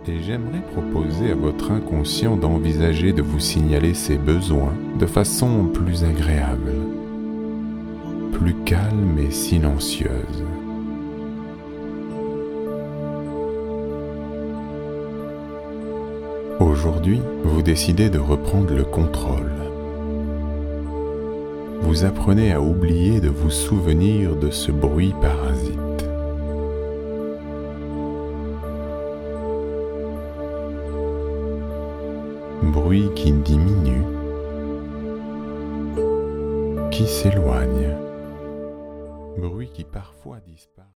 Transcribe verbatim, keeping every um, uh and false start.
et j'aimerais proposer à votre inconscient d'envisager de vous signaler ses besoins de façon plus agréable, plus calme et silencieuse. Aujourd'hui, vous décidez de reprendre le contrôle. Vous apprenez à oublier de vous souvenir de ce bruit parasite. Bruit qui diminue, qui s'éloigne, bruit qui parfois disparaît.